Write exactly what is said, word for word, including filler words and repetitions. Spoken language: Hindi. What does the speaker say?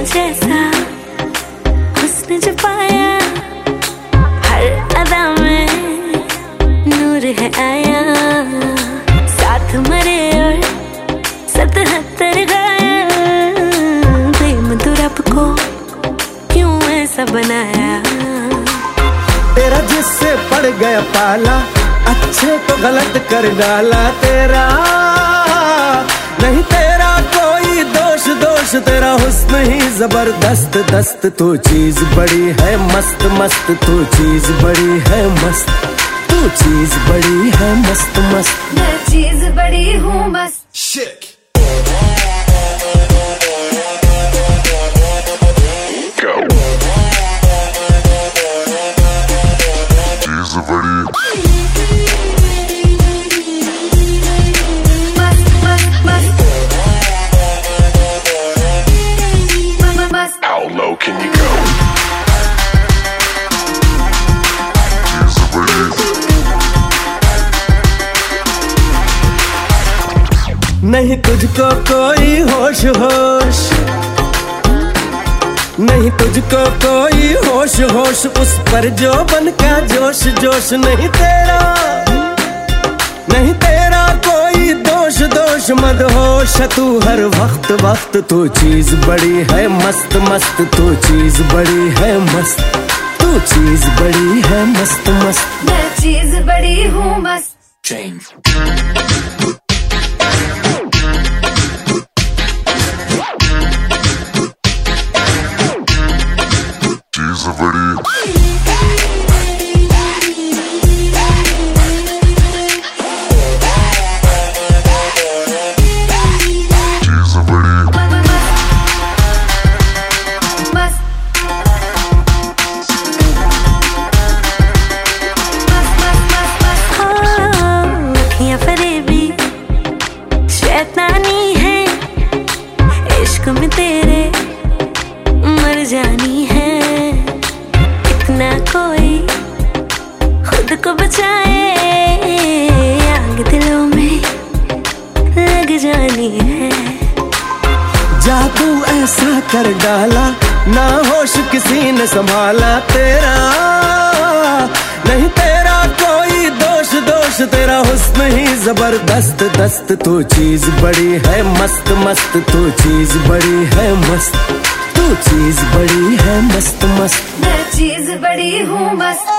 जैसा हुस्न जो पाया, हर अदा में नूर है आया। साथ मरे और सतहत्तर गाया, प्रेम तो रब को क्यों ऐसा बनाया। तेरा जिससे पड़ गया पाला, अच्छे को गलत कर डाला। तेरा नहीं तेरा कोई दोष, दोष तेरा हुस्न ही जबरदस्त दस्त। तू चीज बड़ी है मस्त मस्त, तू चीज बड़ी है मस्त, तू चीज बड़ी है मस्त मस्त। मैं चीज बड़ी हूँ मस्त। Shit. How low can you go? नहीं तुझको कोई होश होश, नहीं तुझको कोई होश होश, उस पर जो बन का जोश जोश। नहीं तेरा नहीं तेरा कोई दोष, दोष मदहोश तू हर वक्त वक्त। तू चीज बड़ी है मस्त मस्त, तू चीज बड़ी है मस्त, तू चीज बड़ी है मस्त मस्त। मैं चीज बड़ी हूँ मस्त। Change. She's a body. शैतानी है इश्क में तेरे, मर जानी है। इतना कोई खुद को बचाए, आग दिलों में लग जानी है। जादू ऐसा कर डाला, ना होश किसी ने संभाला। तेरा नहीं तेरा कोई दोष, दोष तेरा हुस्न ही जबरदस्त दस्त। तू चीज बड़ी है मस्त मस्त, तू चीज बड़ी है मस्त, तू चीज बड़ी है मस्त मस्त। मैं चीज बड़ी हूँ मस्त।